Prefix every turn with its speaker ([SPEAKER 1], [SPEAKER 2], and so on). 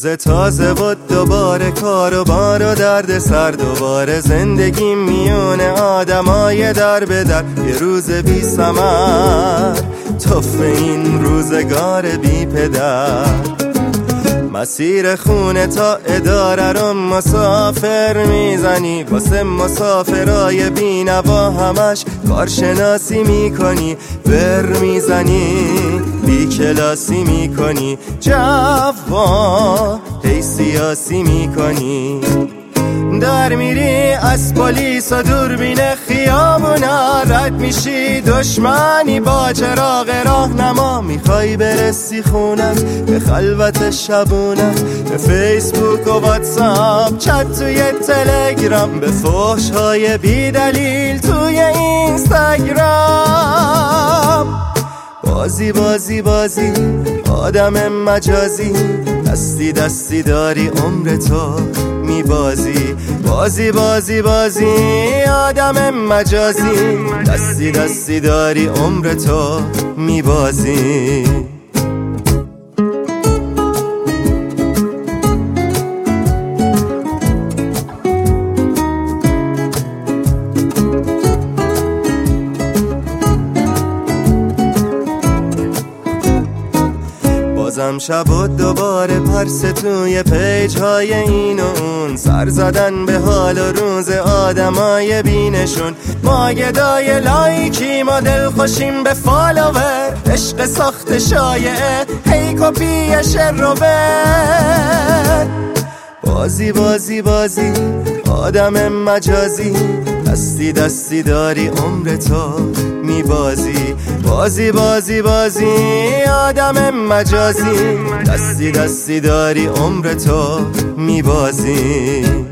[SPEAKER 1] روز تازه بود، دوباره کار و بار و درد سر، دوباره زندگی میونه آدمای در به در. یه روز بی ثمر توف این روزگار بی پدر. مسیر خونه تا اداره رو مسافر میزنی، واسه مسافرای بی نوا همش کارشناسی میکنی. ور میزنی بی کلاسی میکنی، جوان هی سیاسی میکنی. در میری از پلیس و دوربین خیابونا، رد میشی دشمنی با چراغ راهنما. میخوای برسی خونت به خلوت شبونت، به فیسبوک و واتساپ چت توی تلگرام، به فحش‌های بی دلیل توی اینستاگرام. بازی بازی بازی آدم مجازی، دستی دستی داری عمر تو میبازی. بازی بازی بازی آدم مجازی، دستی دستی داری عمر تو میبازی. بازم شب و دوباره پرس توی پیج های این و اون، سر زدن به حال و روز آدمای بینشون. ما گدای لایکی ما دل خوشیم به فالوور، عشق ساخت شایعه هی کپی شروور. بازی بازی بازی آدم مجازی، دستی دستی داری عمر تو میبازی. بازی بازی بازی آدم مجازی، دستی دستی داری عمر تو میبازی.